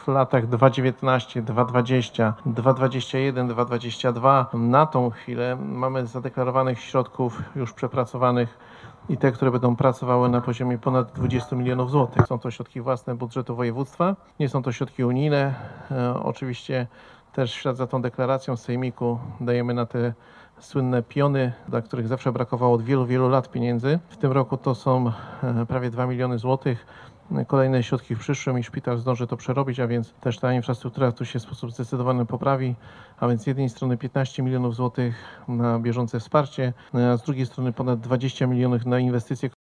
w latach 2019, 2020, 2021, 2022. Na tą chwilę mamy zadeklarowanych środków już przepracowanych i te, które będą pracowały na poziomie ponad 20 milionów złotych. Są to środki własne budżetu województwa, nie są to środki unijne. Oczywiście też w ślad za tą deklaracją z sejmiku dajemy na te słynne piony, dla których zawsze brakowało od wielu, wielu lat pieniędzy. W tym roku to są prawie 2 miliony złotych. Kolejne środki w przyszłym i szpital zdąży to przerobić, a więc też ta infrastruktura tu się w sposób zdecydowany poprawi, a więc z jednej strony 15 milionów złotych na bieżące wsparcie, a z drugiej strony ponad 20 milionów na inwestycje,